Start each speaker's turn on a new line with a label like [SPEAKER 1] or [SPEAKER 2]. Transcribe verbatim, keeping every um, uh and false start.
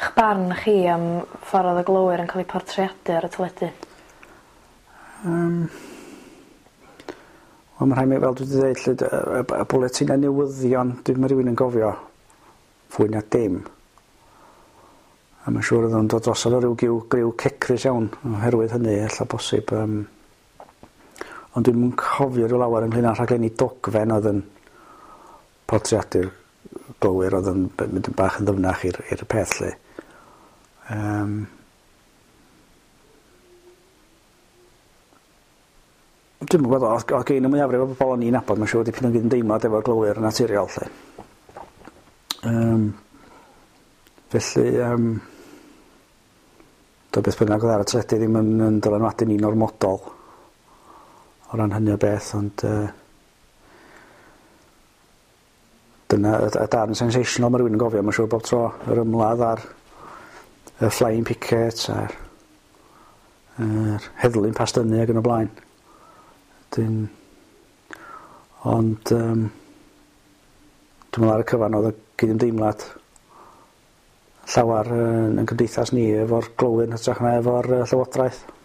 [SPEAKER 1] 'ych barn chi am ffordd oedd y glowyr yn cael eu portreadu ar y teledu?
[SPEAKER 2] Um, Wel, mae'n rhaid mi, fel dwi wedi dweud, lle, y, y, y bwletina newyddion, dwi'n rhywun yn gofio fwy na dim. A mae'n siŵr oedd o'n dod drosodd o ryw giw, griw cecrys iawn oherwydd hynny, ella bosib. Um, ond dwi'n mwyn cofio rhyw lawer ynglyn â rhaglenni dogfen oedd yn portreadu'r glowyr, oedd yn mynd yn bach yn ddyfnach i'r peth lle. Um, Dwi'n gwybod, o gein y mwyafrif o bobl o'n i'n nabod, mae'n siŵr dipyn o'n gyd yn deimlad efo'r glowyr naturiol lle. Um, felly, um, do beth bynnag oedd ar y teledu ddim yn, yn dylanwadu ni'n ormodol o ran hynny o beth, ond uh, dyna y, y darn sensational mae rhywun yn gofio, mae'n siŵr bob tro yr ymladd ar y flying pickets a'r er heddlu'n pastynu ac yn y blaen. Dyn, ond um, dwi'n meddwl ar y cyfan oedd y gydymdeimlad llawer uh, yn gymdeithas ni efo'r glowyr yn hytrach na efo'r uh, llywodraeth.